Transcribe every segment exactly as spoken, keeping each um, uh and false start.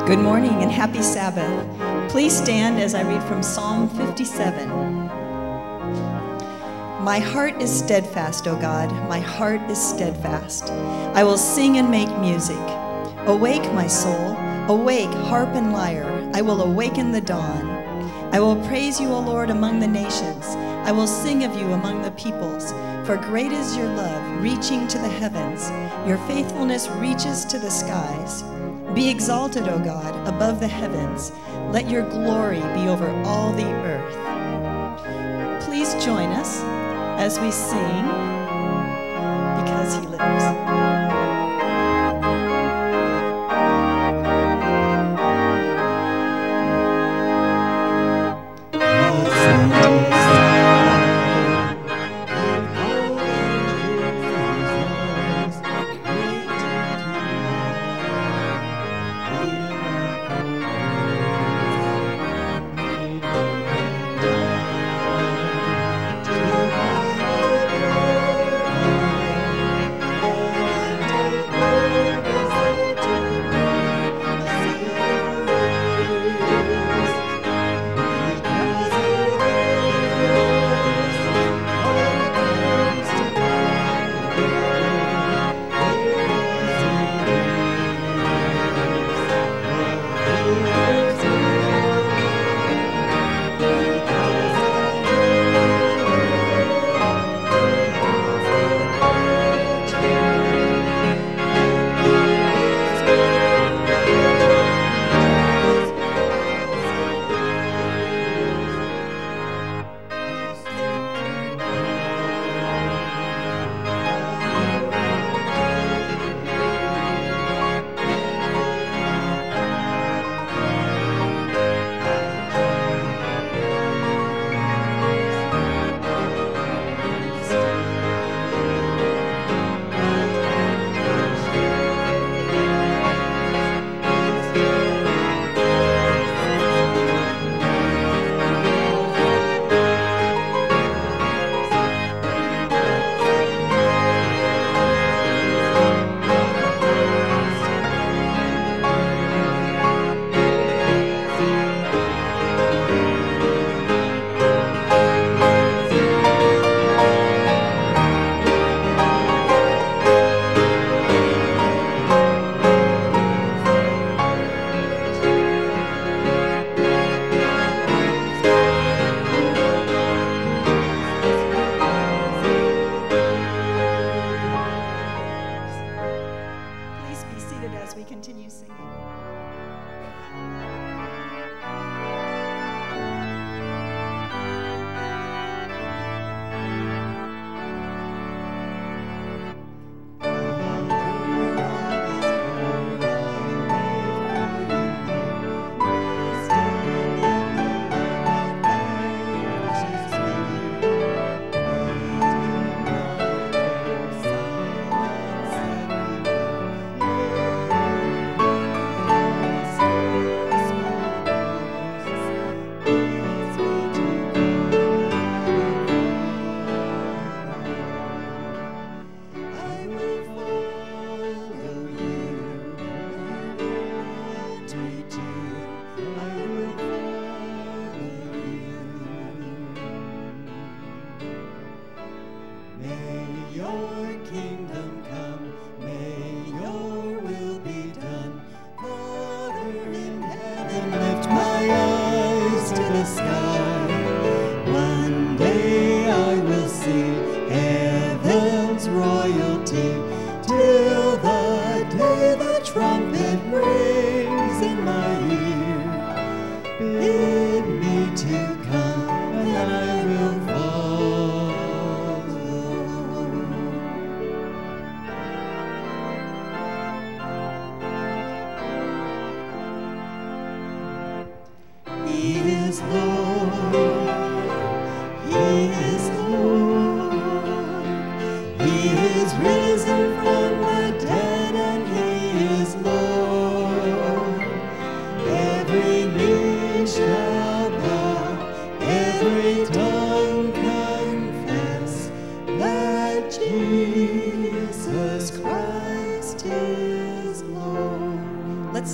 Good morning and happy Sabbath. Please stand as I read from Psalm fifty-seven. My heart is steadfast, O God, my heart is steadfast. I will sing and make music. Awake, my soul, awake, harp and lyre. I will awaken the dawn. I will praise you, O Lord, among the nations. I will sing of you among the peoples. For great is your love, reaching to the heavens. Your faithfulness reaches to the skies. Be exalted, O God, above the heavens. Let your glory be over all the earth. Please join us as we sing, Because He Lives.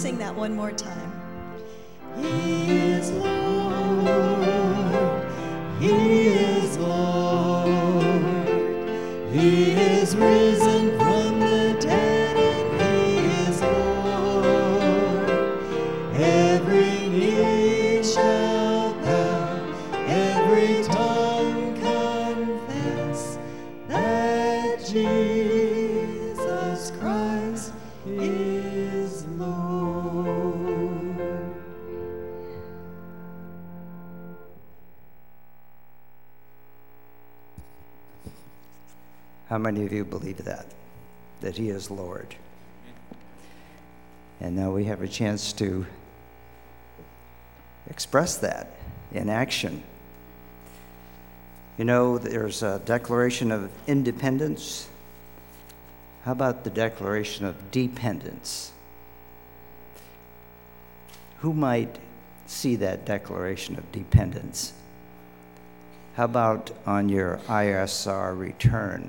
sing that one more time. He is Lord. He is Lord. He is risen from the dead, and He is Lord. Every knee shall bow, every tongue confess that Jesus Christ is Lord. How many of you believe that, that He is Lord? And now we have a chance to express that in action. You know, there's a Declaration of Independence. How about the Declaration of Dependence? Who might see that Declaration of Dependence? How about on your I S R return,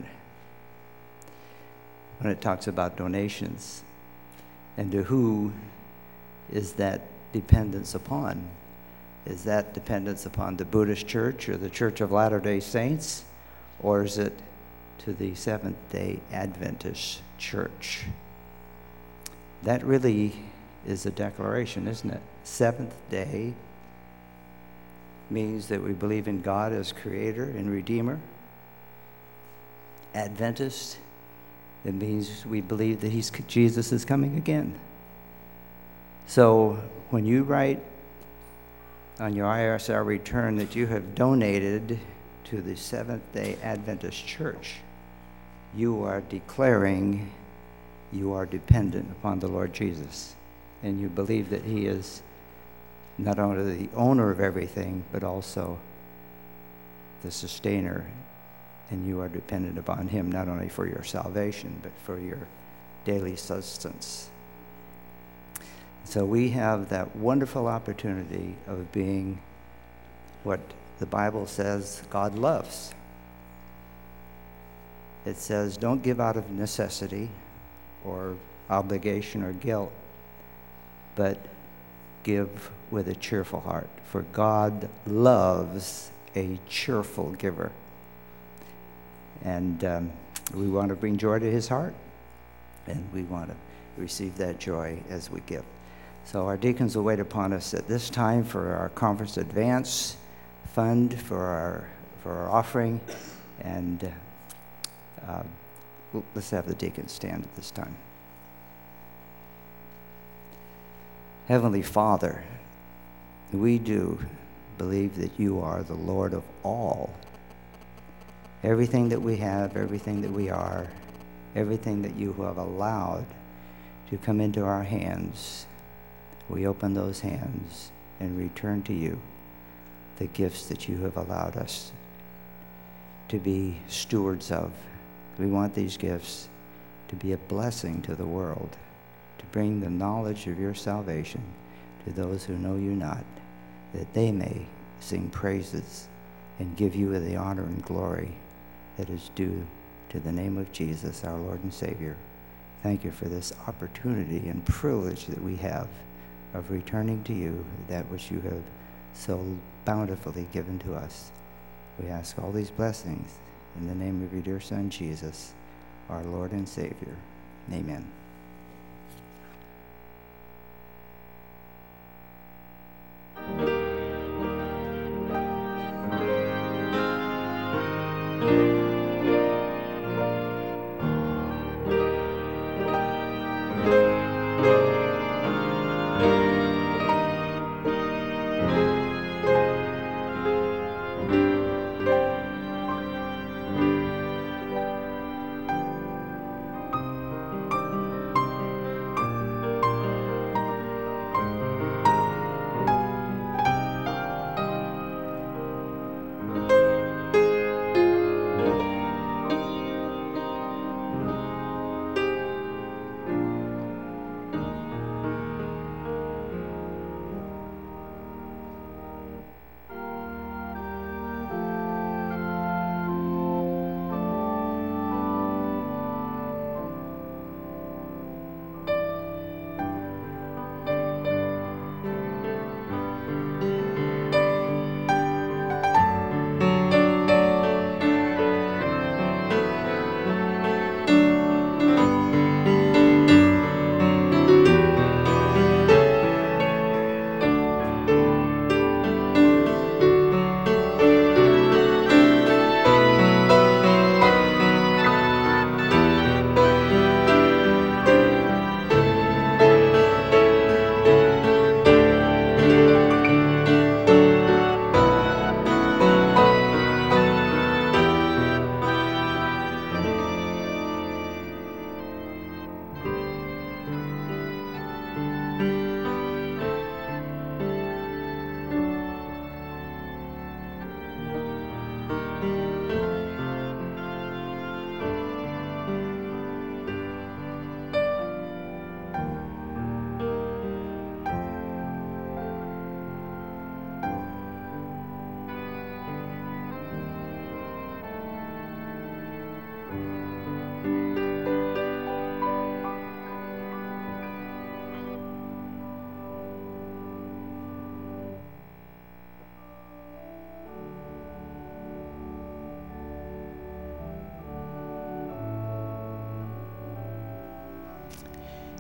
when it talks about donations? And to who is that dependence upon? Is that dependence upon the Buddhist Church or the Church of Latter-day Saints? Or is it to the Seventh-day Adventist Church? That really is a declaration, isn't it? Seventh day means that we believe in God as Creator and Redeemer. Adventist, it means we believe that he's, Jesus is coming again. So when you write on your I S R return that you have donated to the Seventh-day Adventist Church, you are declaring you are dependent upon the Lord Jesus. And you believe that He is not only the owner of everything, but also the sustainer. And you are dependent upon Him not only for your salvation, but for your daily sustenance. So we have that wonderful opportunity of being what the Bible says God loves. It says, don't give out of necessity or obligation or guilt, but give with a cheerful heart. For God loves a cheerful giver. And um, we want to bring joy to His heart, and we want to receive that joy as we give. So our deacons will wait upon us at this time for our conference advance fund, for our for our offering, and uh, let's have the deacons stand at this time. Heavenly Father, we do believe that You are the Lord of all. Everything that we have, everything that we are, everything that You have allowed to come into our hands, we open those hands and return to You the gifts that You have allowed us to be stewards of. We want these gifts to be a blessing to the world, to bring the knowledge of Your salvation to those who know You not, that they may sing praises and give You the honor and glory that is due to the name of Jesus, our Lord and Savior. Thank You for this opportunity and privilege that we have of returning to You that which You have so bountifully given to us. We ask all these blessings in the name of Your dear Son, Jesus, our Lord and Savior. Amen.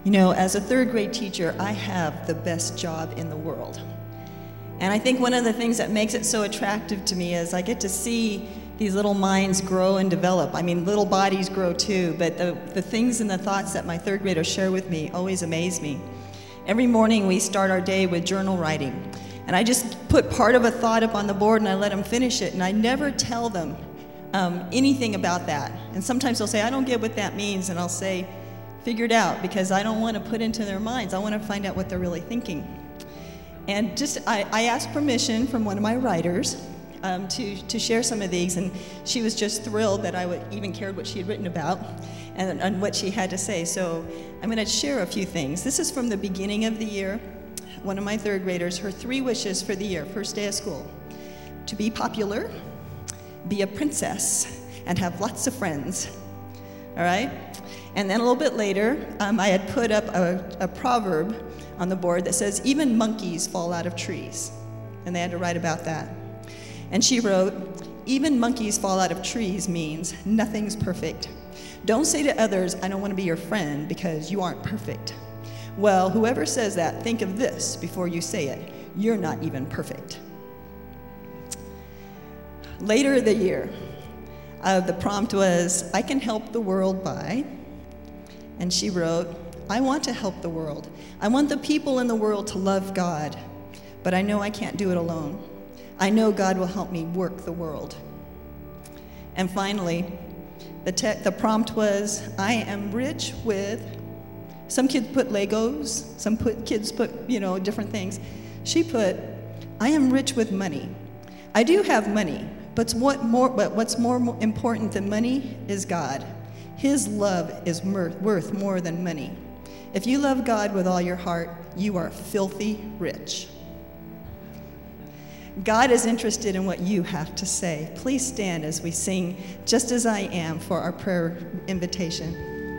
You know, as a third grade teacher, I have the best job in the world. And I think one of the things that makes it so attractive to me is I get to see these little minds grow and develop. I mean, little bodies grow too, but the, the things and the thoughts that my third graders share with me always amaze me. Every morning we start our day with journal writing. And I just put part of a thought up on the board and I let them finish it. And I never tell them um, anything about that. And sometimes they'll say, I don't get what that means. And I'll say, figure it out, because I don't want to put into their minds. I want to find out what they're really thinking. And just, I, I asked permission from one of my writers um, to, to share some of these, and she was just thrilled that I would even cared what she had written about and, and what she had to say. So I'm going to share a few things. This is from the beginning of the year. One of my third graders, her three wishes for the year, first day of school: to be popular, be a princess, and have lots of friends. All right? And then a little bit later, um, I had put up a, a proverb on the board that says, even monkeys fall out of trees. And they had to write about that. And she wrote, even monkeys fall out of trees means nothing's perfect. Don't say to others, I don't want to be your friend, because you aren't perfect. Well, whoever says that, think of this before you say it. You're not even perfect. Later in the year, uh, the prompt was, I can help the world by, and she wrote, I want to help the world. I want the people in the world to love God, but I know I can't do it alone. I know God will help me work the world. And finally, the, te- the prompt was, I am rich with, some kids put Legos, some put, kids put, you know, different things. She put, I am rich with money. I do have money, but, what more, but what's more important than money is God. His love is worth more than money. If you love God with all your heart, you are filthy rich. God is interested in what you have to say. Please stand as we sing Just As I Am for our prayer invitation.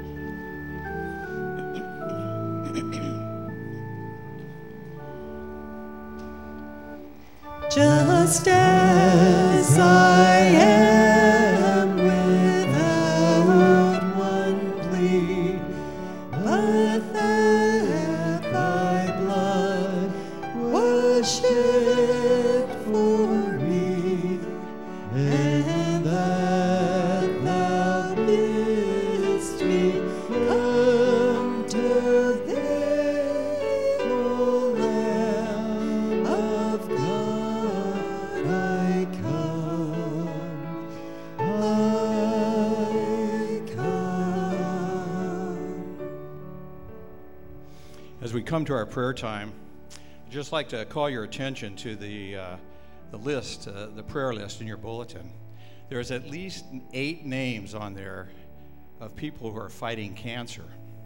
Just as I am, without one plea, but that thy blood was shed for me, and that thou bidst me come to thee, O Lamb of God, I come, I come. As we come to our prayer time, I'd just like to call your attention to the uh, the list, uh, the prayer list in your bulletin. There's at least eight names on there of people who are fighting cancer.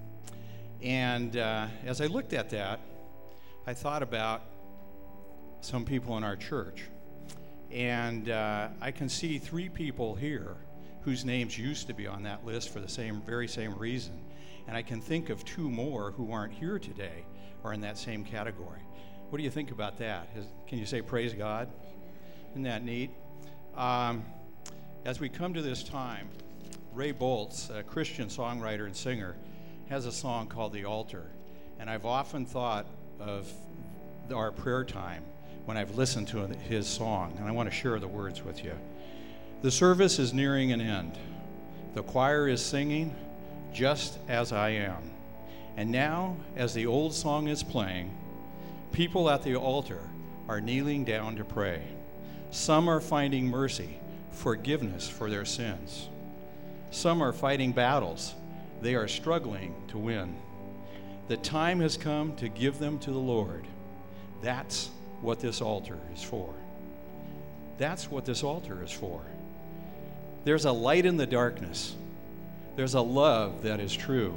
And uh, as I looked at that, I thought about some people in our church. And uh, I can see three people here whose names used to be on that list for the same, very same reason. And I can think of two more who aren't here today or in that same category. What do you think about that? Is, can you say praise God? Isn't that neat? Um, as we come to this time, Ray Boltz, a Christian songwriter and singer, has a song called The Altar. And I've often thought of our prayer time when I've listened to his song, and I want to share the words with you. The service is nearing an end. The choir is singing, Just As I Am. And now, as the old song is playing, people at the altar are kneeling down to pray. Some are finding mercy, forgiveness for their sins. Some are fighting battles they are struggling to win. The time has come to give them to the Lord. That's what this altar is for. That's what this altar is for. There's a light in the darkness. There's a love that is true.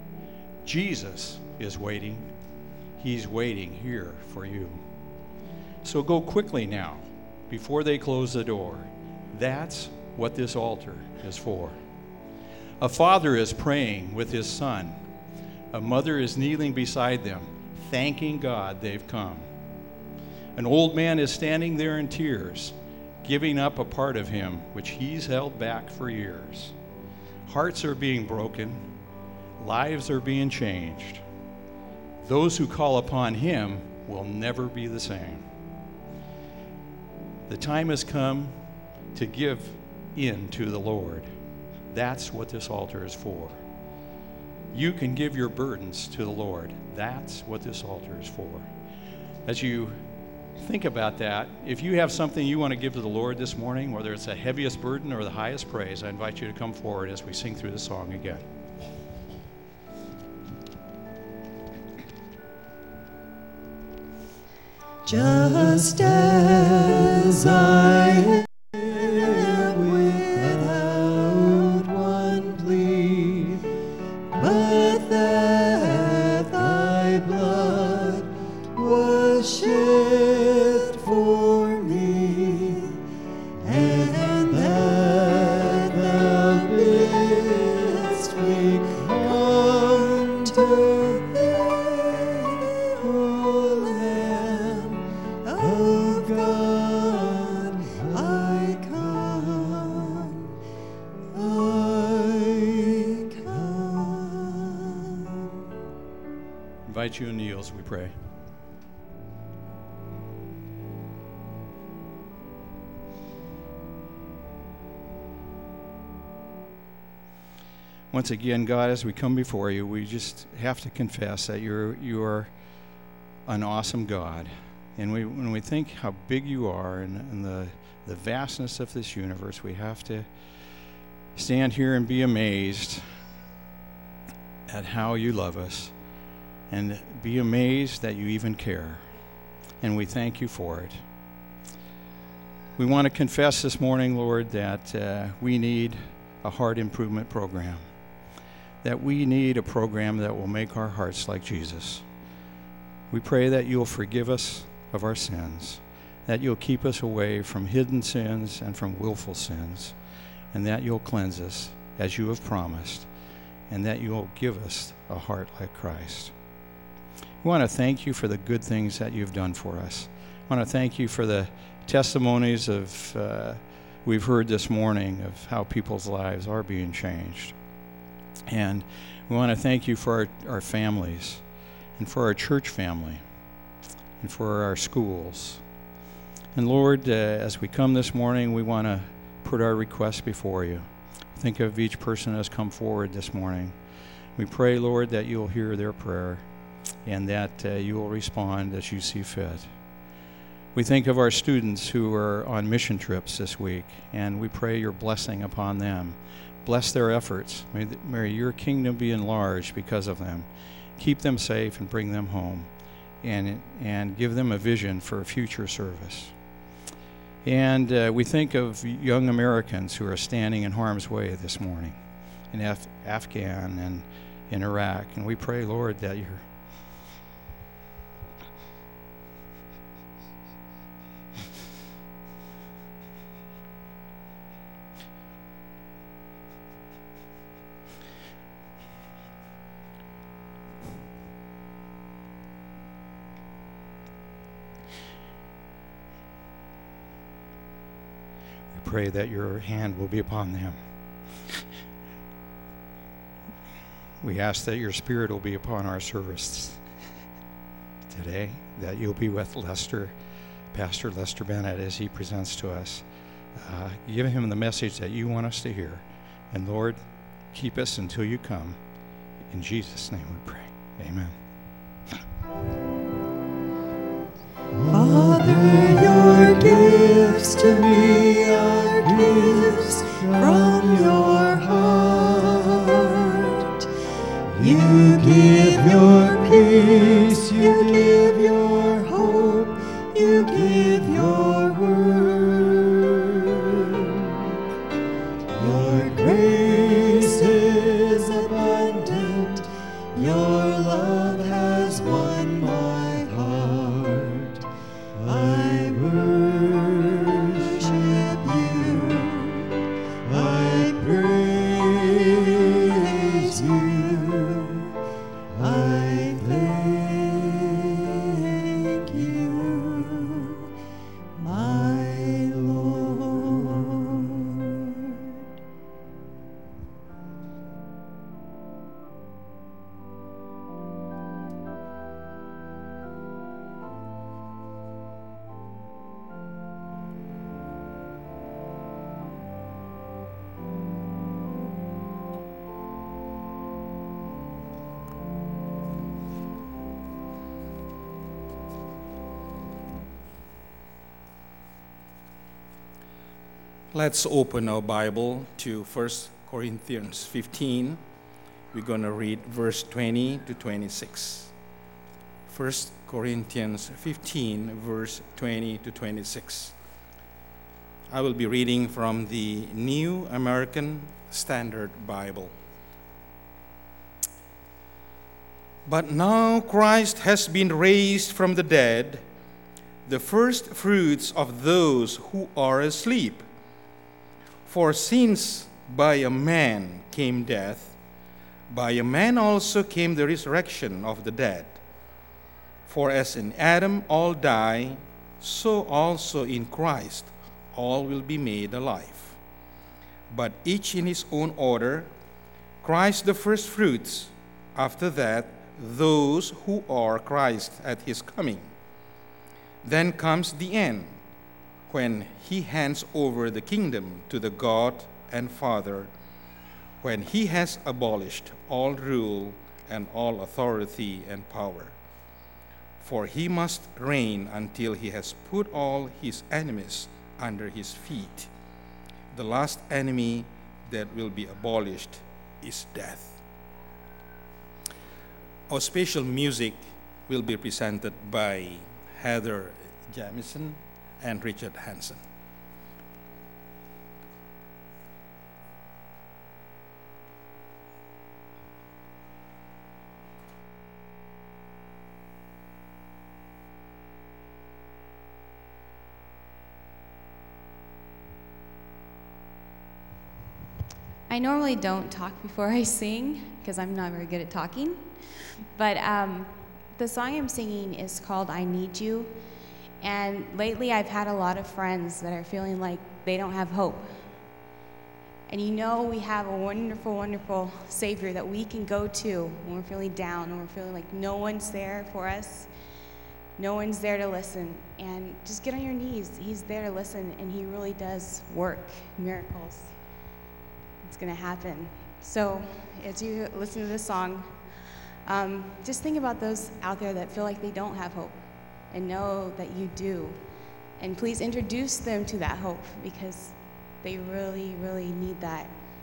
Jesus is waiting. He's waiting here for you. So go quickly now, before they close the door. That's what this altar is for. A father is praying with his son. A mother is kneeling beside them, thanking God they've come. An old man is standing there in tears, giving up a part of him which he's held back for years. Hearts are being broken. Lives are being changed. those who call upon him will never be the same. The time has come to give in to the Lord. That's what this altar is for. You can give your burdens to the Lord. That's what this altar is for. As you think about that, if you have something you want to give to the Lord this morning, whether it's the heaviest burden or the highest praise, I invite you to come forward as we sing through the song again. Just as I am without one plea, but that thy blood was shed for me, and that thou bidst me come to thee, O Lamb of God, I come, I come. Invite you to kneel as we pray. Once again, God, as we come before you, we just have to confess that you're you are an awesome God. And we, when we think how big you are and, and the, the vastness of this universe, we have to stand here and be amazed at how you love us and be amazed that you even care. And we thank you for it. We want to confess this morning, Lord, that uh, we need a heart improvement program, that we need a program that will make our hearts like Jesus. We pray that you'll forgive us of our sins, that you'll keep us away from hidden sins and from willful sins, and that you'll cleanse us as you have promised, and that you'll give us a heart like Christ. We want to thank you for the good things that you've done for us. I want to thank you for the testimonies of uh, we've heard this morning of how people's lives are being changed. And we want to thank you for our, our families and for our church family and for our schools. And Lord, uh, as we come this morning, we want to put our requests before you. Think of each person that's come forward this morning. We pray, Lord, that you'll hear their prayer and that uh, you will respond as you see fit. We think of our students who are on mission trips this week, and we pray your blessing upon them. Bless their efforts. May, th- may your kingdom be enlarged because of them. Keep them safe and bring them home, and, and give them a vision for future service. And uh, we think of young Americans who are standing in harm's way this morning in Af- Afghan and in Iraq. And we pray, Lord, that you're pray that your hand will be upon them. We ask that your spirit will be upon our service today, that you'll be with Lester, Pastor Lester Bennett, as he presents to us. Uh, give him the message that you want us to hear. And Lord, keep us until you come. In Jesus' name we pray. Amen. Father, your gifts to me are gifts from your heart. You give your peace, you give your hope, you give your word. Your grace is abundant, your love has won my heart. I worship you, I praise you, I thank you, my Lord. Let's open our Bible to First Corinthians fifteen. We're going to read verse twenty to twenty-six. First Corinthians fifteen, verse twenty to twenty-six. I will be reading from the New American Standard Bible. But now Christ has been raised from the dead, the first fruits of those who are asleep. For since by a man came death, by a man also came the resurrection of the dead. For as in Adam all die, so also in Christ all will be made alive. But each in his own order, Christ the first fruits, after that those who are Christ at his coming. Then comes the end, when he hands over the kingdom to the God and Father, when he has abolished all rule and all authority and power. For he must reign until he has put all his enemies under his feet. The last enemy that will be abolished is death. Our special music will be presented by Heather Jamison and Richard Hansen. I normally don't talk before I sing because I'm not very good at talking, but um, the song I'm singing is called I Need You, and lately I've had a lot of friends that are feeling like they don't have hope. And you know we have a wonderful, wonderful Savior that we can go to when we're feeling down, when we're feeling like no one's there for us, no one's there to listen, and just get on your knees. He's there to listen, and he really does work miracles. It's going to happen. So as you listen to this song, um, just think about those out there that feel like they don't have hope and know that you do. And please introduce them to that hope because they really, really need that.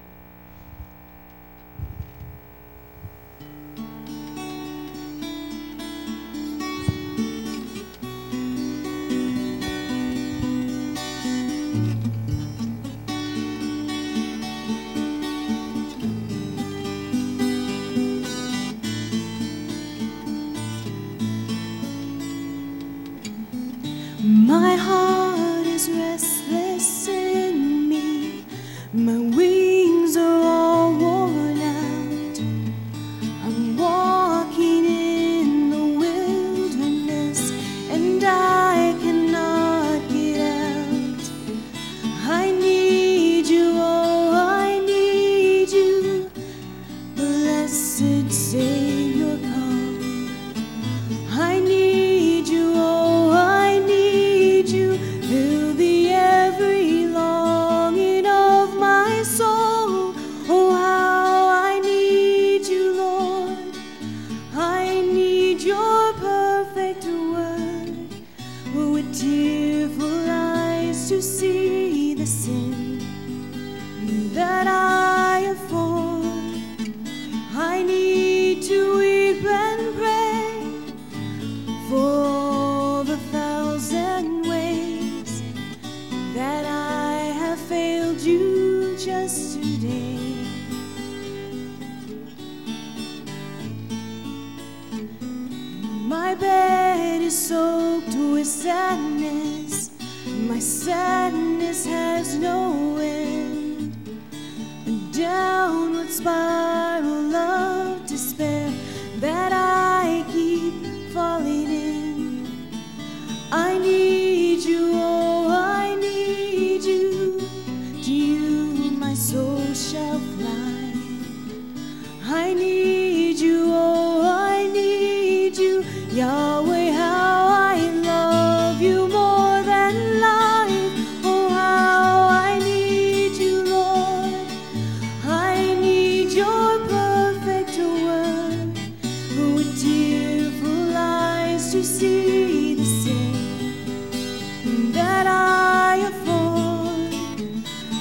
My heart is restless in me, my wings are all worn out. I'm walking in the wilderness and I cannot get out. I need you, oh I need you, blessed Savior come. I need you, oh I need you, fill the every longing of my soul. Oh how I need you, Lord. I need your perfect word, with tearful eyes to see the sin that I have formed. I need to weep and pray for all the thousand ways that I have failed you just today. My bed is soaked with sadness, my sadness has no end, a downward spiral of despair that I keep falling in. I need you, oh I need you, to you my soul shall fly. I need you, oh I need you, Yahweh, how I love you more than life. Oh how I need you, Lord. I need your perfect word, with tearful eyes to see the sin that I have formed.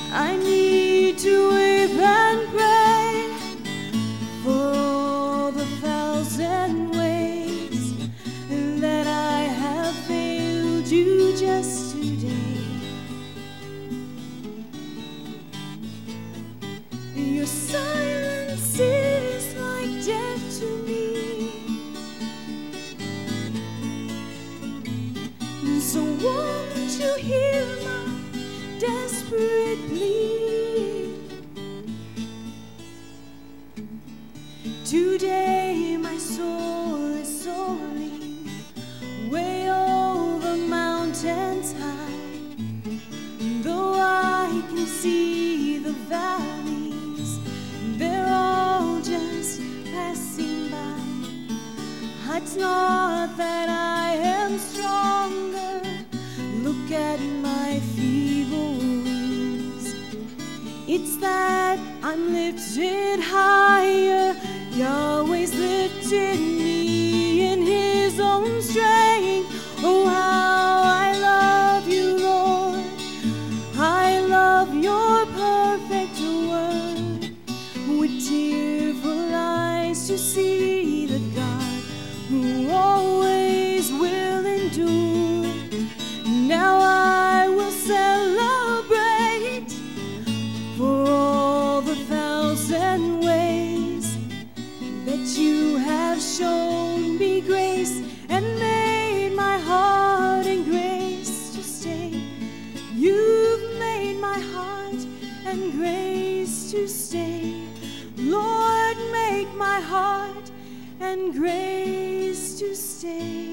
Today my soul is soaring way over mountains high. Though I can see the valleys, they're all just passing by. It's not that I am stronger, look at my feeble wings. It's that I'm lifted higher, Yahweh's lifted me in His own strength. Oh, how I love you, Lord. I love your perfect word. With tearful eyes to see the God who always will endure. Now I will celebrate for all the thousand ways that you have shown me grace and made my heart in grace to stay. You've made my heart and grace to stay. Lord, make my heart and grace to stay.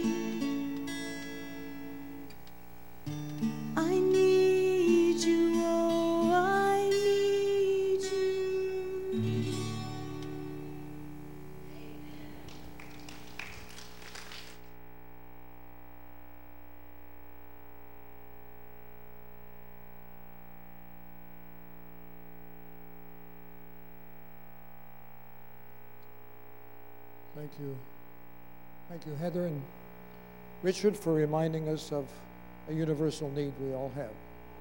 I need you, oh, I need you. Thank you. Thank you, Heather and Richard, for reminding us of a universal need we all have.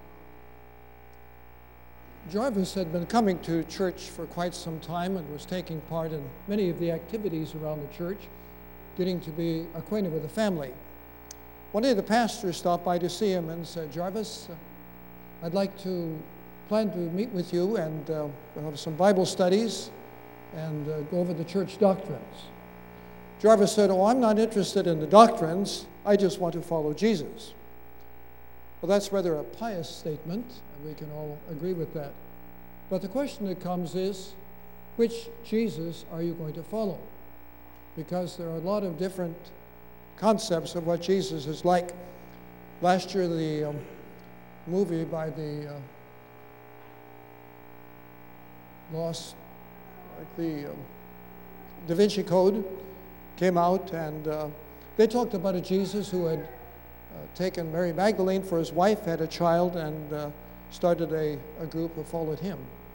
Jarvis had been coming to church for quite some time and was taking part in many of the activities around the church, getting to be acquainted with the family. One day the pastor stopped by to see him and said, Jarvis, uh, I'd like to plan to meet with you and uh, we'll have some Bible studies and uh, go over the church doctrines. Jarvis said, oh, I'm not interested in the doctrines, I just want to follow Jesus. Well, that's rather a pious statement, and we can all agree with that. But the question that comes is, which Jesus are you going to follow? Because there are a lot of different concepts of what Jesus is like. Last year, the um, movie by the uh, lost, like the um, Da Vinci Code came out, and uh, they talked about a Jesus who had uh, taken Mary Magdalene for his wife, had a child, and uh, started a, a group who followed him.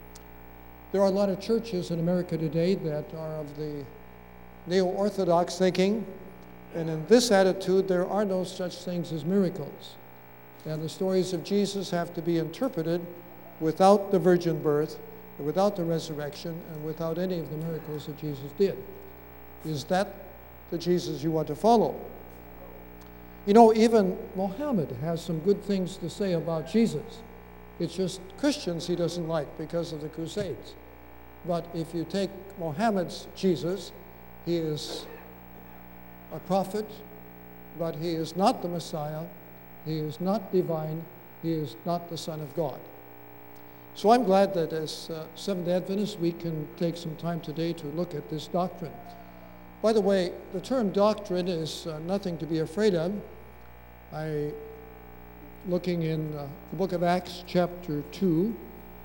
There are a lot of churches in America today that are of the neo-Orthodox thinking, and in this attitude, there are no such things as miracles. And the stories of Jesus have to be interpreted without the virgin birth, without the resurrection, and without any of the miracles that Jesus did. Is that the Jesus you want to follow? You know, even Mohammed has some good things to say about Jesus. It's just Christians he doesn't like because of the Crusades. But if you take Mohammed's Jesus, he is a prophet, but he is not the Messiah, he is not divine, he is not the Son of God. So I'm glad that as uh, Seventh-day Adventists we can take some time today to look at this doctrine. By the way, the term doctrine is uh, nothing to be afraid of. I, looking in uh, the book of Acts chapter two,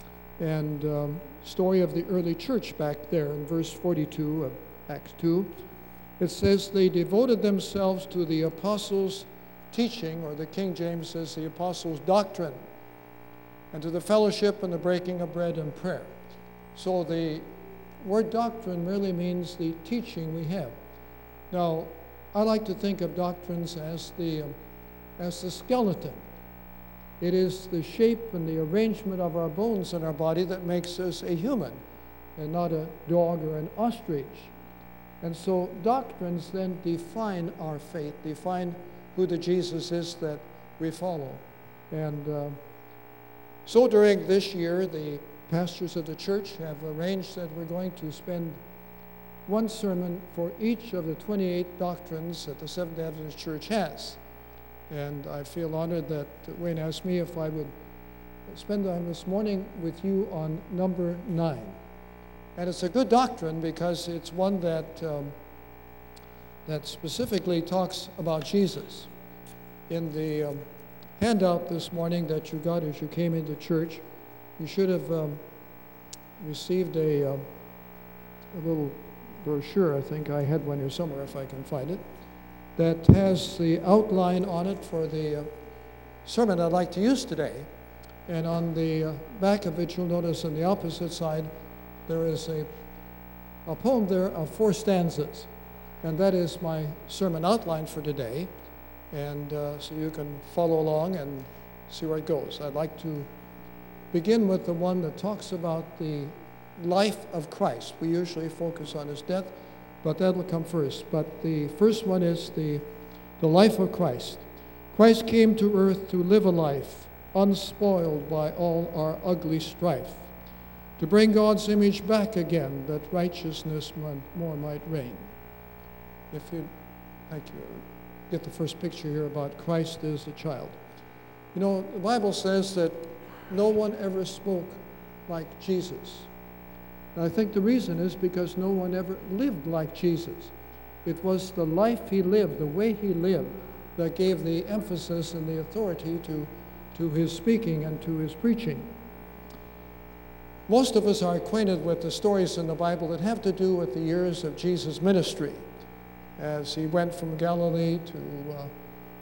and um, story of the early church back there in verse forty-two of Acts two, it says, they devoted themselves to the apostles' teaching, or the King James says the apostles' doctrine, and to the fellowship and the breaking of bread and prayer. So the word doctrine really means the teaching we have. Now, I like to think of doctrines as the, um, as the skeleton. It is the shape and the arrangement of our bones in our body that makes us a human and not a dog or an ostrich. And so doctrines then define our faith, define who the Jesus is that we follow. And uh, so during this year, the pastors of the church have arranged that we're going to spend one sermon for each of the twenty-eight doctrines that the Seventh-day Adventist Church has. And I feel honored that Wayne asked me if I would spend time this morning with you on number nine. And it's a good doctrine because it's one that, um, that specifically talks about Jesus. In the um, handout this morning that you got as you came into church, you should have um, received a, um, a little brochure. I think I had one here somewhere if I can find it, that has the outline on it for the uh, sermon I'd like to use today. And on the uh, back of it, you'll notice on the opposite side, there is a, a poem there of four stanzas. And that is my sermon outline for today. And uh, so you can follow along and see where it goes. I'd like to begin with the one that talks about the life of Christ. We usually focus on his death, but that'll come first. But the first one is the, the life of Christ. Christ came to earth to live a life unspoiled by all our ugly strife, to bring God's image back again, that righteousness more might reign. If you, thank you, get the first picture here about Christ as a child. You know, the Bible says that no one ever spoke like Jesus. And I think the reason is because no one ever lived like Jesus. It was the life he lived, the way he lived, that gave the emphasis and the authority to, to his speaking and to his preaching. Most of us are acquainted with the stories in the Bible that have to do with the years of Jesus' ministry, as he went from Galilee to uh,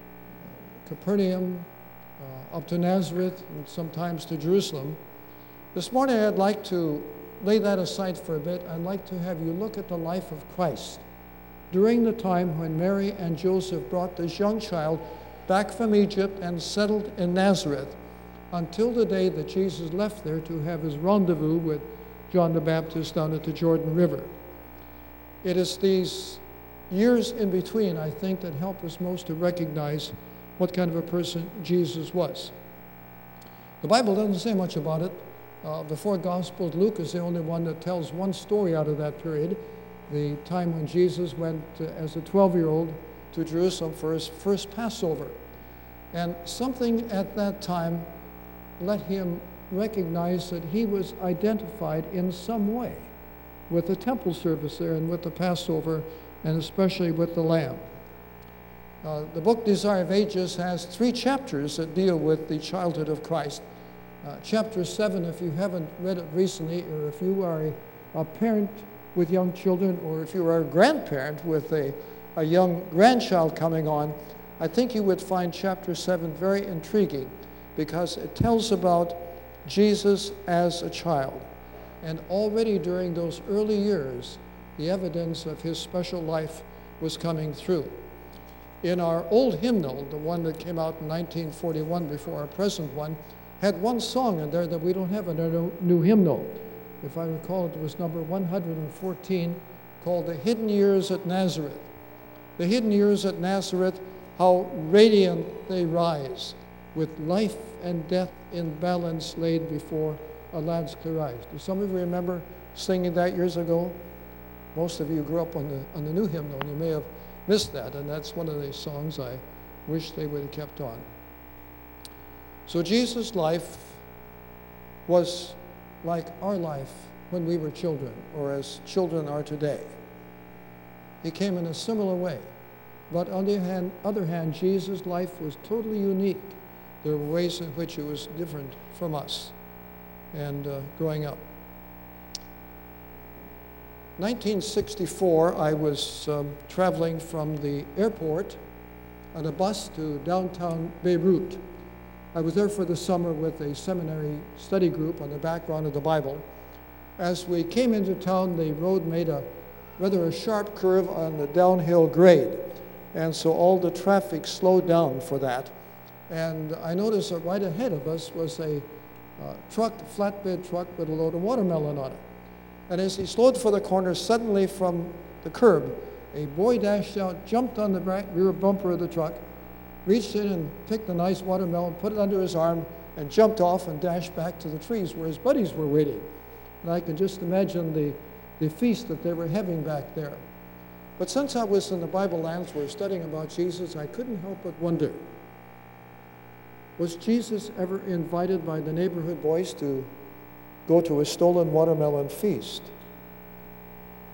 Capernaum, uh, up to Nazareth, and sometimes to Jerusalem. This morning I'd like to lay that aside for a bit. I'd like to have you look at the life of Christ during the time when Mary and Joseph brought this young child back from Egypt and settled in Nazareth until the day that Jesus left there to have his rendezvous with John the Baptist down at the Jordan River. It is these years in between, I think, that help us most to recognize what kind of a person Jesus was. The Bible doesn't say much about it. Uh, the four Gospels, Luke is the only one that tells one story out of that period, the time when Jesus went uh, as a twelve-year-old to Jerusalem for his first Passover. And something at that time let him recognize that he was identified in some way with the temple service there and with the Passover, and especially with the Lamb. Uh, the book Desire of Ages has three chapters that deal with the childhood of Christ. Uh, chapter seven, if you haven't read it recently, or if you are a, a parent with young children, or if you are a grandparent with a, a young grandchild coming on, I think you would find chapter seven very intriguing because it tells about Jesus as a child. And already during those early years, the evidence of his special life was coming through. In our old hymnal, the one that came out in nineteen forty-one before our present one, had one song in there that we don't have in our new hymnal. If I recall, it was number one hundred fourteen, called The Hidden Years at Nazareth. The hidden years at Nazareth, how radiant they rise, with life and death in balance laid before a lad's clear eyes. Do some of you remember singing that years ago? Most of you grew up on the, on the new hymnal, and you may have missed that, and that's one of the songs I wish they would have kept on. So Jesus' life was like our life when we were children, or as children are today. He came in a similar way. But on the hand, other hand, Jesus' life was totally unique. There were ways in which it was different from us and uh, growing up. nineteen sixty-four, I was um, traveling from the airport on a bus to downtown Beirut. I was there for the summer with a seminary study group on the background of the Bible. As we came into town, the road made a rather a sharp curve on the downhill grade. And so all the traffic slowed down for that. And I noticed that right ahead of us was a uh, truck, a flatbed truck with a load of watermelon on it. And as he slowed for the corner, suddenly from the curb, a boy dashed out, jumped on the back rear bumper of the truck, reached in and picked a nice watermelon, put it under his arm, and jumped off and dashed back to the trees where his buddies were waiting. And I could just imagine the, the feast that they were having back there. But since I was in the Bible lands, we were studying about Jesus, I couldn't help but wonder, was Jesus ever invited by the neighborhood boys to go to a stolen watermelon feast?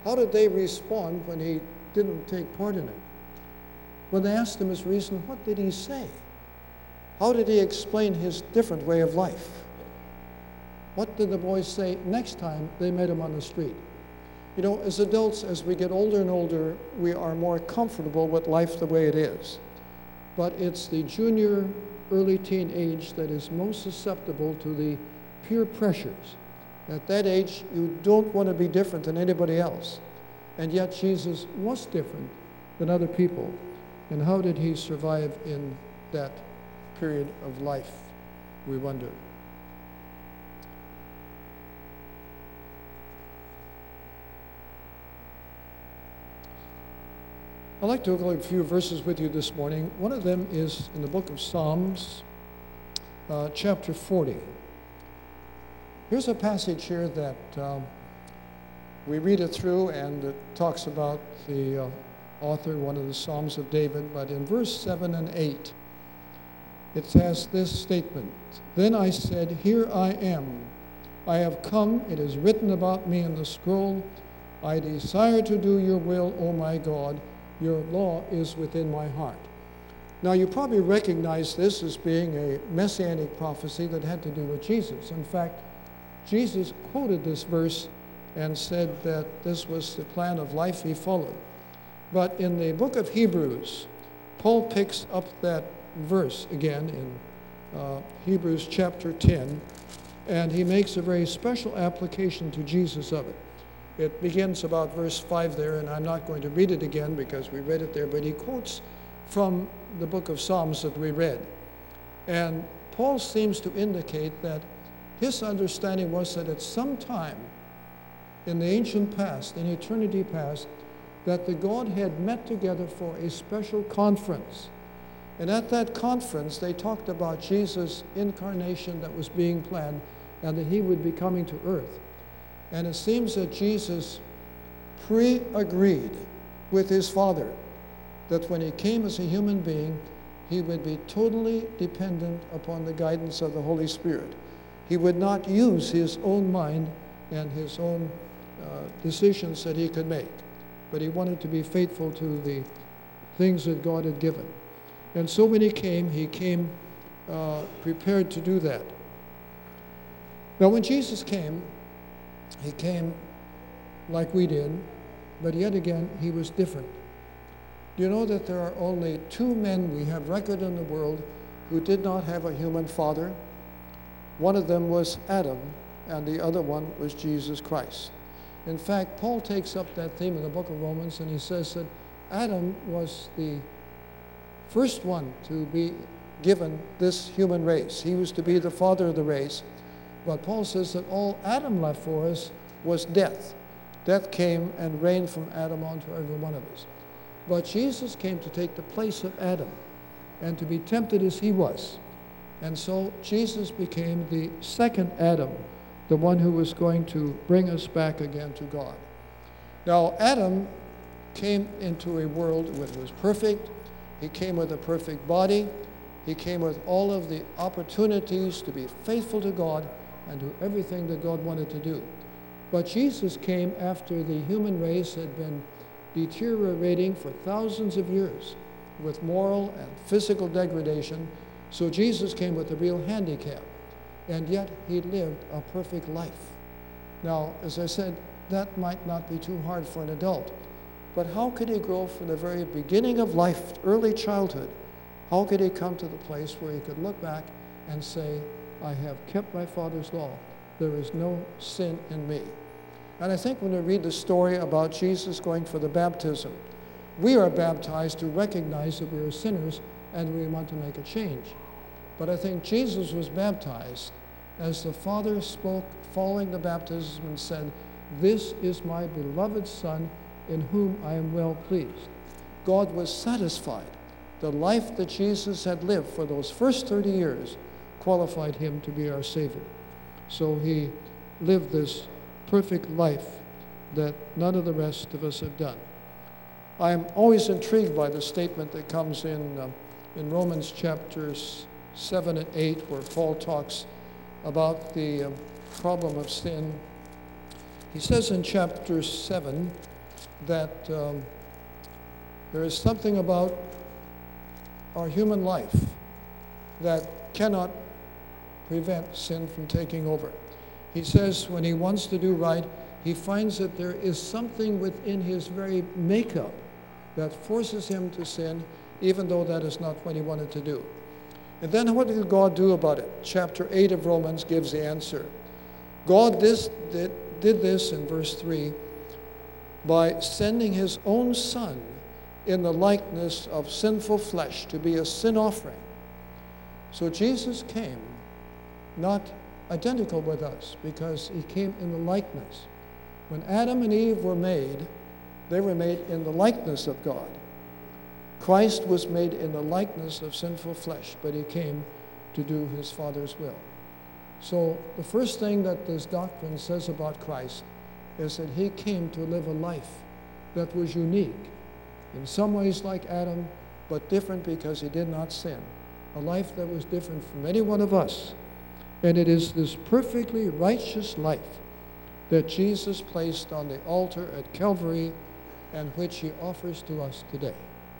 how did they respond when he didn't take part in it? When they asked him his reason, what did he say? How did he explain his different way of life? What did the boys say next time they met him on the street? You know, as adults, as we get older and older, we are more comfortable with life the way it is. But it's the junior, early teen age that is most susceptible to the peer pressures. At that age, you don't want to be different than anybody else. And yet Jesus was different than other people. And how did he survive in that period of life, we wonder. I'd like to look at a few verses with you this morning. One of them is in the book of Psalms, uh, chapter forty. Here's a passage here that um, we read it through, and it talks about the uh, author, one of the Psalms of David, but in verse seven and eight, it has this statement, "Then I said, here I am. I have come. It is written about me in the scroll. I desire to do your will, O my God. Your law is within my heart." Now, you probably recognize this as being a messianic prophecy that had to do with Jesus. In fact, Jesus quoted this verse and said that this was the plan of life he followed. But in the book of Hebrews, Paul picks up that verse again in uh, Hebrews chapter ten, and he makes a very special application to Jesus of it. It begins about verse five there, and I'm not going to read it again because we read it there, but he quotes from the book of Psalms that we read. And Paul seems to indicate that his understanding was that at some time in the ancient past, in eternity past, that the Godhead met together for a special conference. And at that conference, they talked about Jesus' incarnation that was being planned and that he would be coming to earth. And it seems that Jesus pre-agreed with his Father that when he came as a human being, he would be totally dependent upon the guidance of the Holy Spirit. He would not use his own mind and his own uh, decisions that he could make, but he wanted to be faithful to the things that God had given. And so when he came, he came uh, prepared to do that. Now, when Jesus came, he came like we did, but yet again, he was different. Do you know that there are only two men we have record in the world who did not have a human father? One of them was Adam, and the other one was Jesus Christ. In fact, Paul takes up that theme in the book of Romans, and he says that Adam was the first one to be given this human race. He was to be the father of the race. But Paul says that all Adam left for us was death. Death came and reigned from Adam on to every one of us. But Jesus came to take the place of Adam and to be tempted as he was. And so Jesus became the second Adam, the one who was going to bring us back again to God. Now, Adam came into a world that was perfect. He came with a perfect body. He came with all of the opportunities to be faithful to God and do everything that God wanted to do. But Jesus came after the human race had been deteriorating for thousands of years with moral and physical degradation. So Jesus came with a real handicap, and yet he lived a perfect life. Now, as I said, that might not be too hard for an adult, but how could he grow from the very beginning of life, early childhood? How could he come to the place where he could look back and say, I have kept my Father's law. There is no sin in me. And I think when we read the story about Jesus going for the baptism, we are baptized to recognize that we are sinners and we want to make a change. But I think Jesus was baptized as the Father spoke following the baptism and said, "This is my beloved Son in whom I am well pleased." God was satisfied. The life that Jesus had lived for those first thirty years qualified him to be our Savior. So he lived this perfect life that none of the rest of us have done. I am always intrigued by the statement that comes in, uh, in Romans chapters seven and eight, where Paul talks about the uh, problem of sin. He says in chapter seven, that um, there is something about our human life that cannot prevent sin from taking over. He says when he wants to do right, he finds that there is something within his very makeup that forces him to sin, even though that is not what he wanted to do. And then what did God do about it? Chapter eight of Romans gives the answer. God this, did, did this in verse three by sending his own Son in the likeness of sinful flesh to be a sin offering. So Jesus came not identical with us because he came in the likeness. When Adam and Eve were made, they were made in the likeness of God. Christ was made in the likeness of sinful flesh, but he came to do his Father's will. So the first thing that this doctrine says about Christ is that he came to live a life that was unique, in some ways like Adam, but different because he did not sin. A life that was different from any one of us. And it is this perfectly righteous life that Jesus placed on the altar at Calvary and which he offers to us today.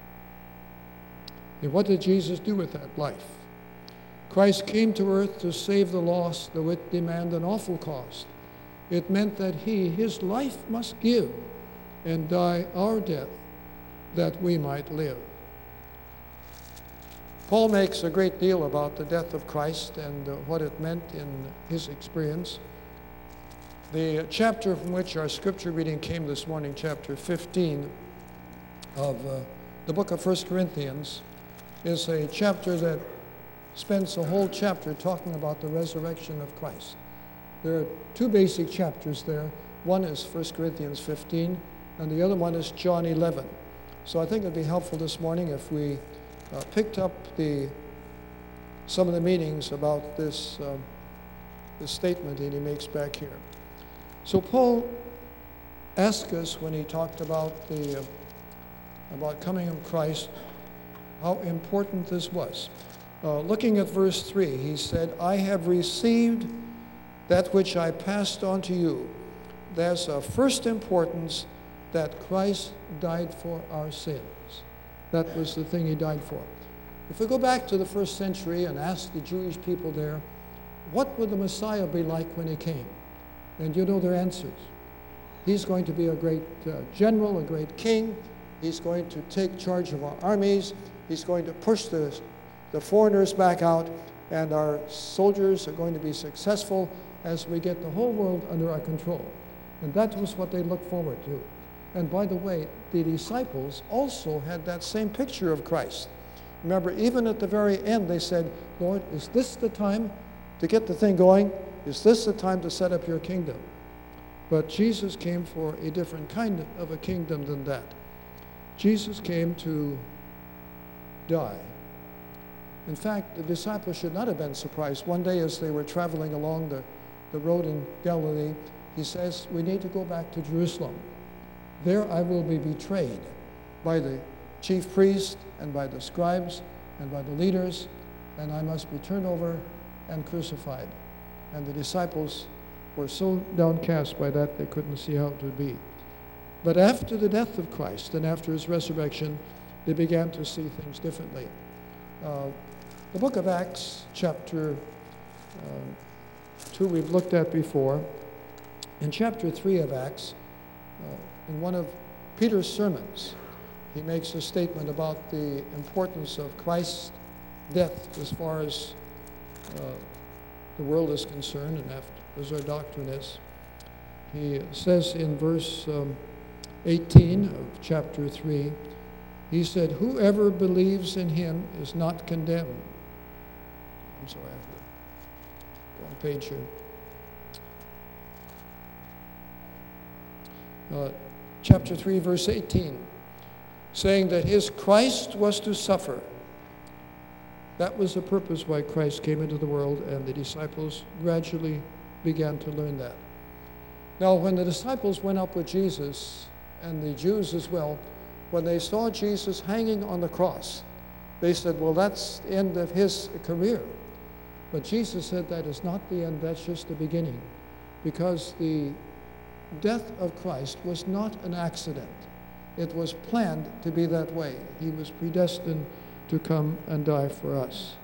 And what did Jesus do with that life? Christ came to earth to save the lost, though it demand an awful cost. It meant that he, his life must give and die our death that we might live. Paul makes a great deal about the death of Christ and uh, what it meant in his experience. The chapter from which our scripture reading came this morning, chapter fifteen of uh, the book of First Corinthians, is a chapter that spends a whole chapter talking about the resurrection of Christ. There are two basic chapters there. One is First Corinthians fifteen, and the other one is John eleven. So I think it would be helpful this morning if we uh, picked up the some of the meanings about this, um, this statement that he makes back here. So Paul asked us when he talked about the uh, about coming of Christ, how important this was. Uh, looking at verse three, he said, I have received that which I passed on to you. There's a first importance that Christ died for our sins. That was the thing he died for. If we go back to the first century and ask the Jewish people there, what would the Messiah be like when he came? And you know their answers. He's going to be a great uh, general, a great king. He's going to take charge of our armies. He's going to push the, the foreigners back out, and our soldiers are going to be successful as we get the whole world under our control. And that was what they looked forward to. And by the way, the disciples also had that same picture of Christ. Remember, even at the very end, they said, Lord, is this the time to get the thing going? Is this the time to set up your kingdom? But Jesus came for a different kind of a kingdom than that. Jesus came to die. In fact, the disciples should not have been surprised. One day as they were traveling along the, the road in Galilee, he says, we need to go back to Jerusalem. There I will be betrayed by the chief priest and by the scribes and by the leaders, and I must be turned over and crucified. And the disciples were so downcast by that they couldn't see how it would be. But after the death of Christ and after his resurrection, they began to see things differently. Uh, the book of Acts, chapter uh, two, we've looked at before. In chapter three of Acts, uh, in one of Peter's sermons, he makes a statement about the importance of Christ's death as far as uh, the world is concerned, and as our doctrine is. He says in verse um, eighteen of chapter three, he said, whoever believes in him is not condemned. I'm sorry, I have the wrong page here. Uh, chapter three, verse eighteen, saying that his Christ was to suffer. That was the purpose why Christ came into the world, and the disciples gradually began to learn that. Now, when the disciples went up with Jesus, and the Jews as well, when they saw Jesus hanging on the cross, they said, well, that's the end of his career. But Jesus said that is not the end, that's just the beginning. Because the death of Christ was not an accident. It was planned to be that way. He was predestined to come and die for us.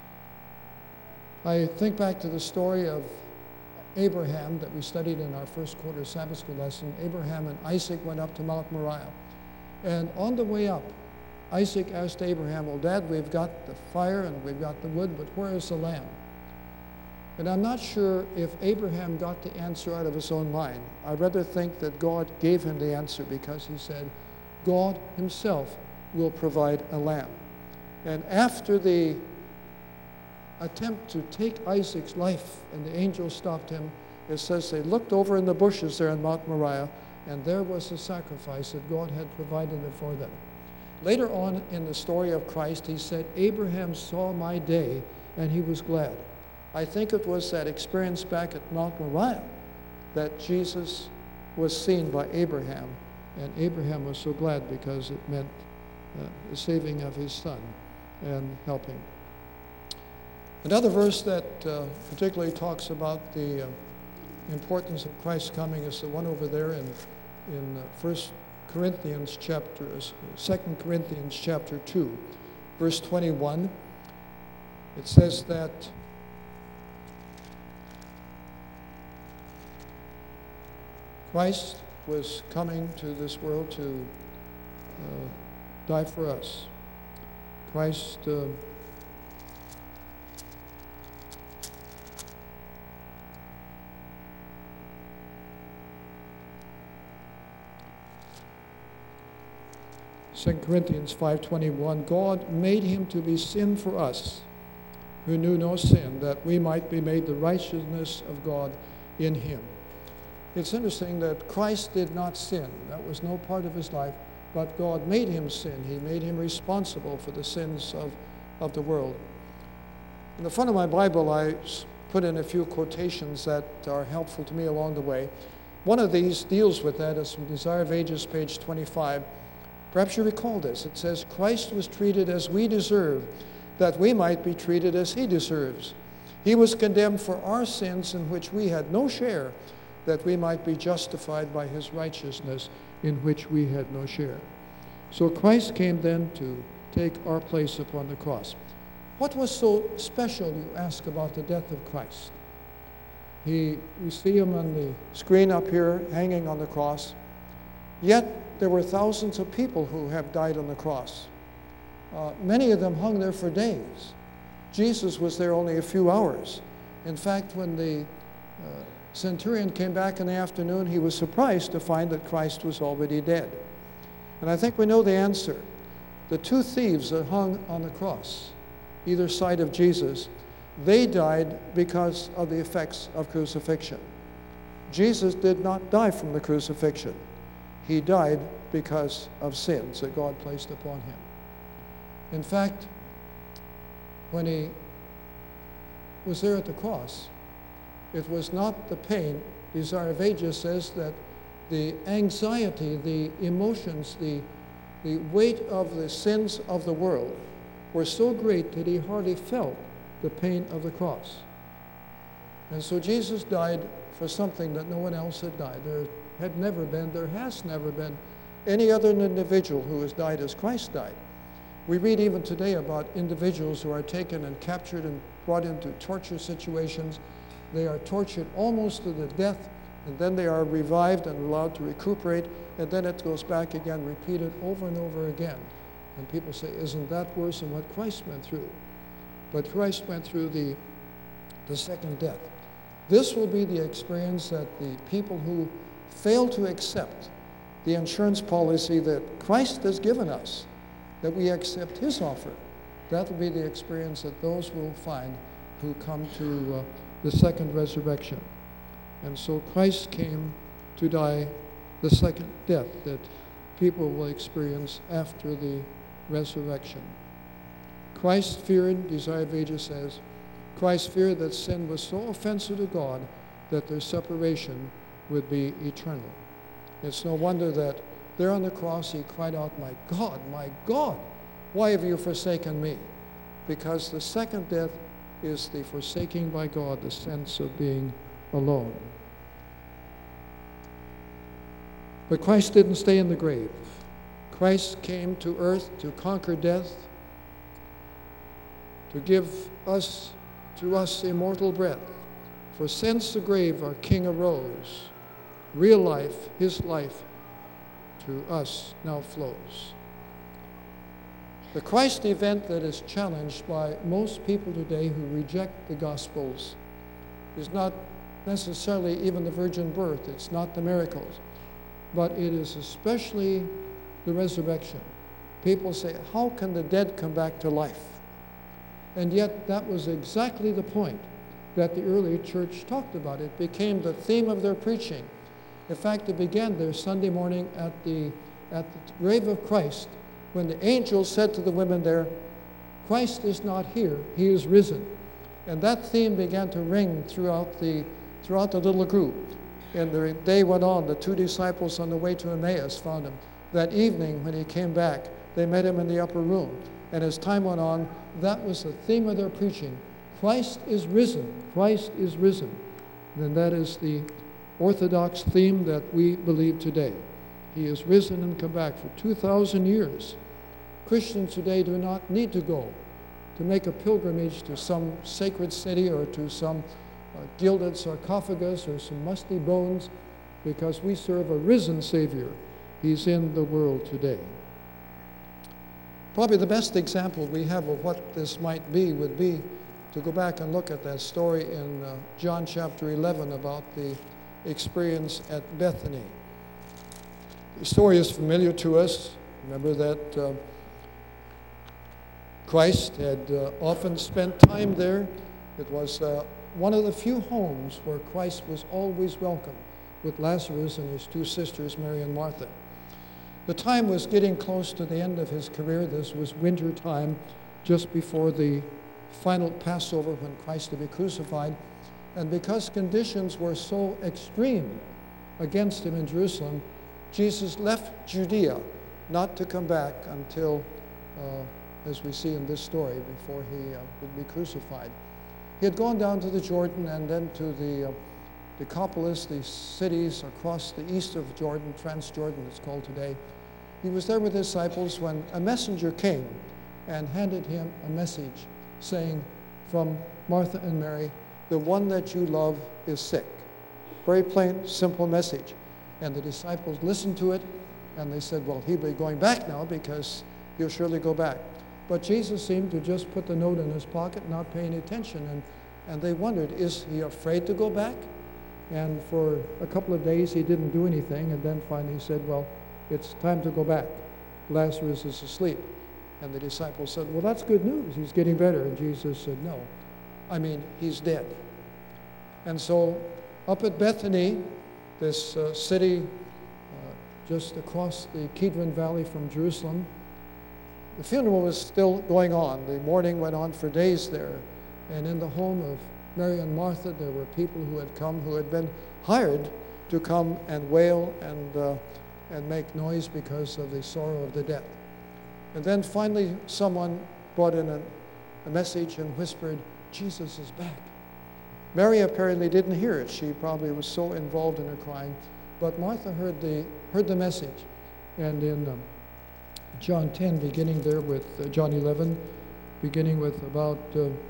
I think back to the story of Abraham that we studied in our first quarter Sabbath school lesson. Abraham and Isaac went up to Mount Moriah. And on the way up, Isaac asked Abraham, well, Dad, we've got the fire and we've got the wood, but where is the lamb? And I'm not sure if Abraham got the answer out of his own mind. I rather think that God gave him the answer, because he said, God himself will provide a lamb. And after the attempt to take Isaac's life and the angel stopped him, it says they looked over in the bushes there in Mount Moriah, and there was the sacrifice that God had provided it for them. Later on in the story of Christ, he said, Abraham saw my day and he was glad. I think it was that experience back at Mount Moriah that Jesus was seen by Abraham, and Abraham was so glad because it meant uh, the saving of his son and helping. Another verse that uh, particularly talks about the uh, importance of Christ's coming is the one over there in in uh, First Corinthians chapter, Second Corinthians chapter two, verse twenty-one. It says that Christ was coming to this world to uh, die for us. Christ uh, Second Corinthians five twenty-one, God made him to be sin for us, who knew no sin, that we might be made the righteousness of God in him. It's interesting that Christ did not sin. That was no part of his life, but God made him sin. He made him responsible for the sins of, of the world. In the front of my Bible, I put in a few quotations that are helpful to me along the way. One of these deals with that. It's from Desire of Ages, page twenty-five. Perhaps you recall this. It says, Christ was treated as we deserve, that we might be treated as he deserves. He was condemned for our sins in which we had no share, that we might be justified by his righteousness in which we had no share. So Christ came then to take our place upon the cross. What was so special, you ask, about the death of Christ? He, we see him on the screen up here, hanging on the cross. Yet there were thousands of people who have died on the cross. Uh, many of them hung there for days. Jesus was there only a few hours. In fact, when the uh, centurion came back in the afternoon, he was surprised to find that Christ was already dead. And I think we know the answer. The two thieves that hung on the cross, either side of Jesus, they died because of the effects of crucifixion. Jesus did not die from the crucifixion. He died because of sins that God placed upon him. In fact, when he was there at the cross, it was not the pain. Desire of Ages says that the anxiety, the emotions, the, the weight of the sins of the world were so great that he hardly felt the pain of the cross. And so Jesus died for something that no one else had died. There had never been, there has never been any other individual who has died as Christ died. We read even today about individuals who are taken and captured and brought into torture situations. They are tortured almost to the death, and then they are revived and allowed to recuperate, and then it goes back again, repeated over and over again. And people say, isn't that worse than what Christ went through? But Christ went through the, the second death. This will be the experience that the people who fail to accept the insurance policy that Christ has given us, that we accept his offer, that will be the experience that those will find who come to uh, the second resurrection. And so Christ came to die the second death that people will experience after the resurrection. Christ feared, Desire of Ages says, Christ feared that sin was so offensive to God that their separation would be eternal. It's no wonder that there on the cross he cried out, my God, my God, why have you forsaken me? Because the second death is the forsaking by God, the sense of being alone. But Christ didn't stay in the grave. Christ came to earth to conquer death, to give us, to us, immortal breath. For since the grave our King arose, real life, his life, to us now flows. The Christ event that is challenged by most people today who reject the Gospels is not necessarily even the virgin birth, it's not the miracles, but it is especially the resurrection. People say, how can the dead come back to life? And yet that was exactly the point that the early church talked about. It became the theme of their preaching. In fact, it began their Sunday morning at the, at the grave of Christ, when the angel said to the women there, Christ is not here, he is risen. And that theme began to ring throughout the, throughout the little group. And the day went on. The two disciples on the way to Emmaus found him. That evening when he came back, they met him in the upper room. And as time went on, that was the theme of their preaching. Christ is risen. Christ is risen. And that is the Orthodox theme that we believe today. He is risen and come back for two thousand years. Christians today do not need to go to make a pilgrimage to some sacred city or to some uh, gilded sarcophagus or some musty bones, because we serve a risen Savior. He's in the world today. Probably the best example we have of what this might be would be to go back and look at that story in uh, John chapter eleven about the experience at Bethany. The story is familiar to us. Remember that uh, Christ had uh, often spent time there. It was uh, one of the few homes where Christ was always welcome, with Lazarus and his two sisters, Mary and Martha. The time was getting close to the end of his career. This was winter time, just before the final Passover when Christ would be crucified. And because conditions were so extreme against him in Jerusalem, Jesus left Judea, not to come back until, uh, as we see in this story, before he uh, would be crucified. He had gone down to the Jordan and then to the uh, Decapolis, the cities across the east of Jordan, Transjordan it's called today. He was there with his disciples when a messenger came and handed him a message saying, from Martha and Mary, the one that you love is sick. Very plain, simple message. And the disciples listened to it, and they said, well, he'll be going back now because he'll surely go back. But Jesus seemed to just put the note in his pocket, not pay any attention. And, and they wondered, is he afraid to go back? And for a couple of days, he didn't do anything. And then finally he said, well, it's time to go back. Lazarus is asleep. And the disciples said, well, that's good news. He's getting better. And Jesus said, no. I mean, he's dead. And so up at Bethany, this uh, city uh, just across the Kidron Valley from Jerusalem, the funeral was still going on. The mourning went on for days there. And in the home of Mary and Martha, there were people who had come, who had been hired to come and wail and, uh, and make noise because of the sorrow of the death. And then finally someone brought in a, a message and whispered, Jesus is back. Mary apparently didn't hear it. She probably was so involved in her crying. But Martha heard the, heard the message. And in um, John ten, beginning there with uh, John eleven, beginning with about uh, uh,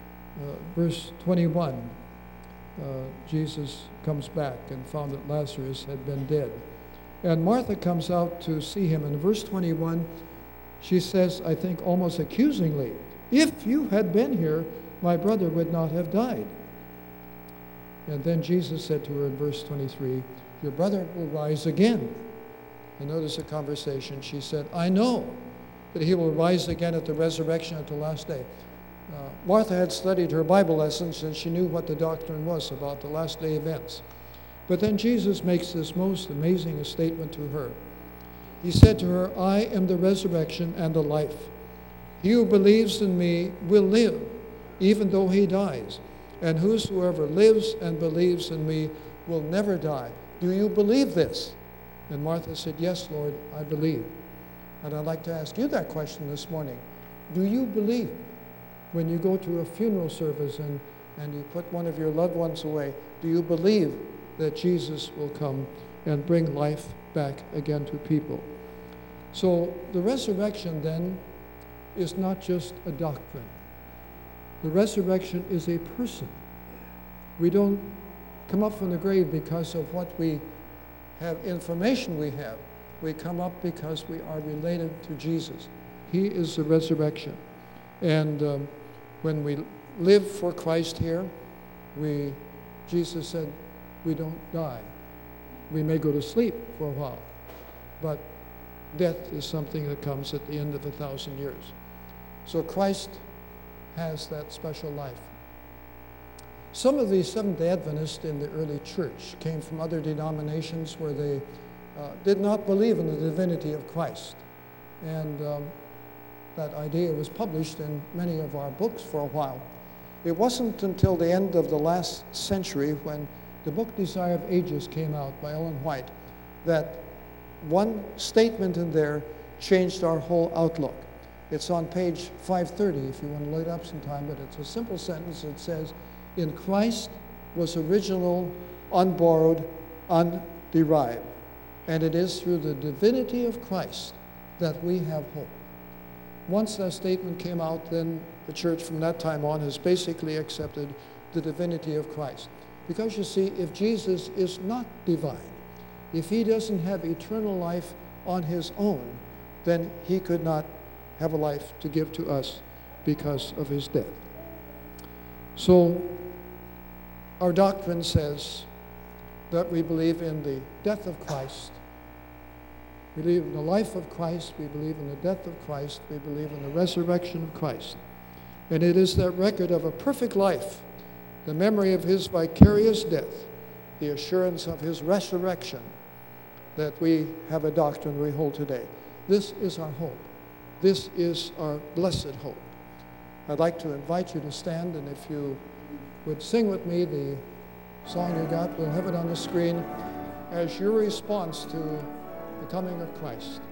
verse twenty-one, uh, Jesus comes back and found that Lazarus had been dead. And Martha comes out to see him. And in verse twenty-one, she says, I think almost accusingly, if you had been here, my brother would not have died. And then Jesus said to her in verse twenty-three, your brother will rise again. And notice the conversation. She said, I know that he will rise again at the resurrection at the last day. Uh, Martha had studied her Bible lessons, and she knew what the doctrine was about the last day events. But then Jesus makes this most amazing statement to her. He said to her, I am the resurrection and the life. He who believes in me will live, even though he dies. And whosoever lives and believes in me will never die. Do you believe this? And Martha said, yes, Lord, I believe. And I'd like to ask you that question this morning. Do you believe when you go to a funeral service and, and you put one of your loved ones away, do you believe that Jesus will come and bring life back again to people? So the resurrection then is not just a doctrine. The resurrection is a person. We don't come up from the grave because of what we have, information we have. We come up because we are related to Jesus. He is the resurrection. And um, when we live for Christ here, we, Jesus said, we don't die. We may go to sleep for a while, but death is something that comes at the end of a thousand years. So Christ has that special life. Some of the Seventh-day Adventists in the early church came from other denominations where they uh, did not believe in the divinity of Christ. And um, that idea was published in many of our books for a while. It wasn't until the end of the last century when the book Desire of Ages came out by Ellen White that one statement in there changed our whole outlook. It's on page five thirty if you want to look it up sometime, but it's a simple sentence that says, in Christ was original, unborrowed, underived. And it is through the divinity of Christ that we have hope. Once that statement came out, then the church from that time on has basically accepted the divinity of Christ. Because you see, if Jesus is not divine, if he doesn't have eternal life on his own, then he could not have a life to give to us because of his death. So our doctrine says that we believe in the death of Christ. We believe in the life of Christ. We believe in the death of Christ. We believe in the resurrection of Christ. And it is that record of a perfect life, the memory of his vicarious death, the assurance of his resurrection, that we have a doctrine we hold today. This is our hope. This is our blessed hope. I'd like to invite you to stand, and if you would sing with me the song you got, we'll have it on the screen, as your response to the coming of Christ.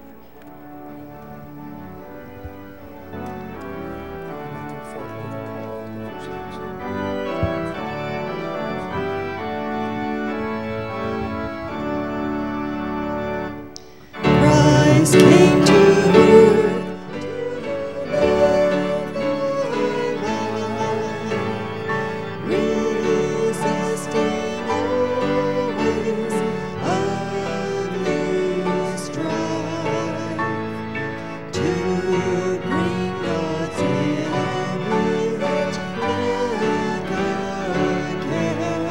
Christ came to earth to live, resisting always ugly strife, to bring God's image back again.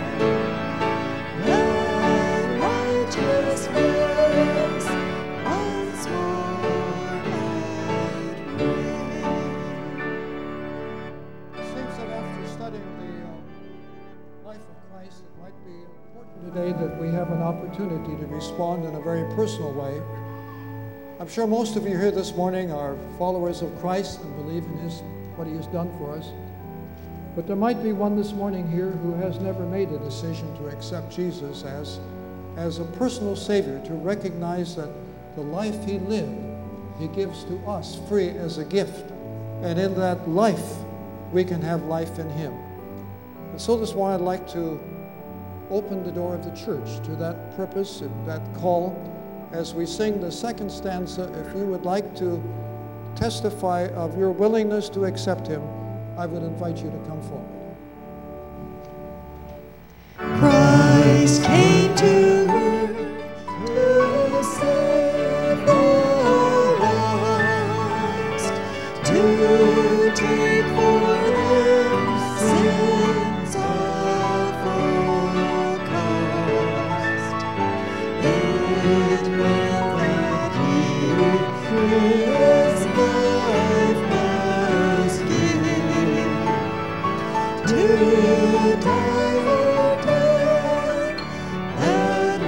None righteous lives once more might reign. It seems that after studying the uh, life of Christ, it might be important today that we have an opportunity to respond in a very personal way. I'm sure most of you here this morning are followers of Christ and believe in his, what he has done for us. But there might be one this morning here who has never made a decision to accept Jesus as, as a personal Savior, to recognize that the life he lived, he gives to us free as a gift. And in that life, we can have life in him. And so this morning I'd like to open the door of the church to that purpose and that call. As we sing the second stanza, if you would like to testify of your willingness to accept him, I would invite you to come forward. Christ came to earth to save the lost, to take for them sins of all cost. It meant that he his life must give, to die for death that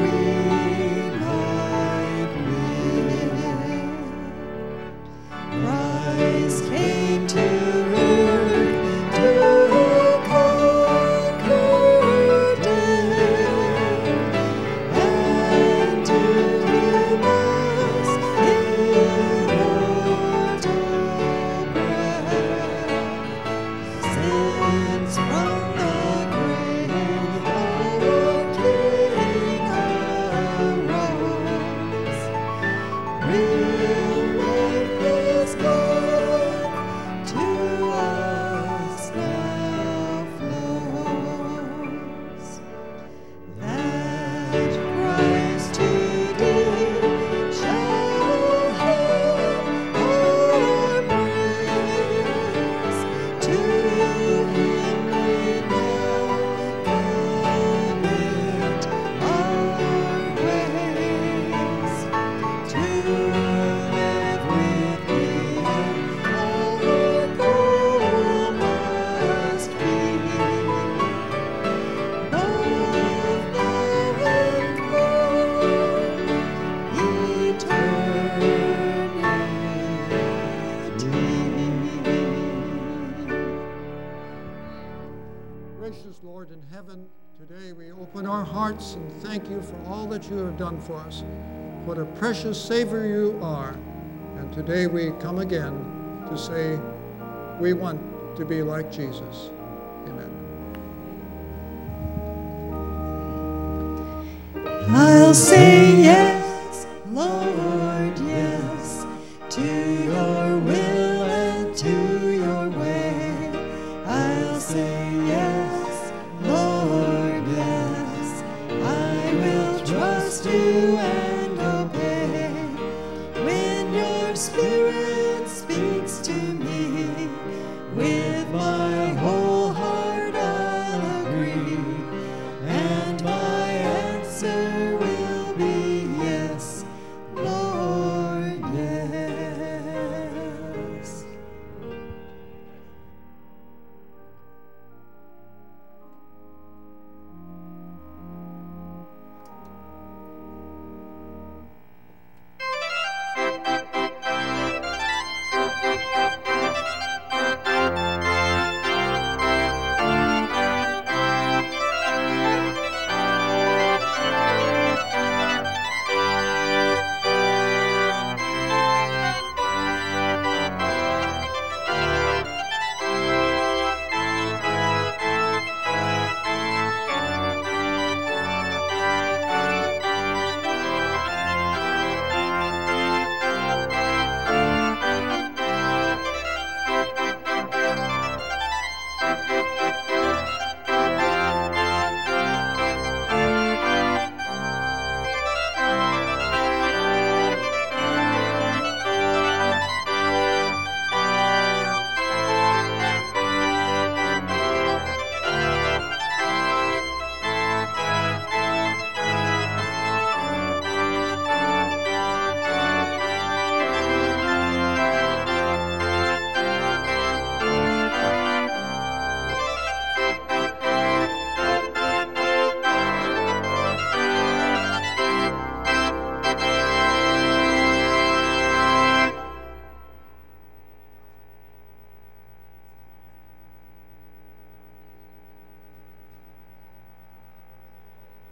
Lord in heaven, today we open our hearts and thank you for all that you have done for us. What a precious Savior you are. And today we come again to say we want to be like Jesus. Amen. I'll say yes, Lord, yes, to your will and to your way. I'll say yes, Lord, yes, I will trust you and obey. When your Spirit speaks to me, will